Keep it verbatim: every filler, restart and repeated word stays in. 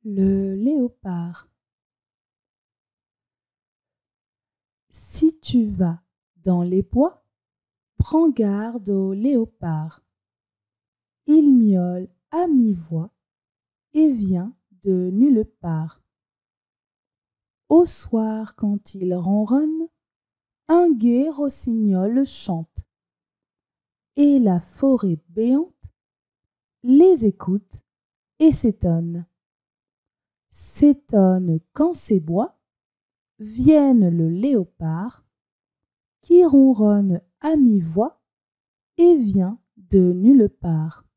Le léopard. Si tu vas dans les bois, prends garde au léopard. Il miaule à mi-voix et vient de nulle part. Au soir, quand il ronronne, un gai rossignol chante, et la forêt béante les écoute et s'étonne. S'étonne qu'en ces bois vienne le léopard qui ronronne à mi-voix et vient de nulle part.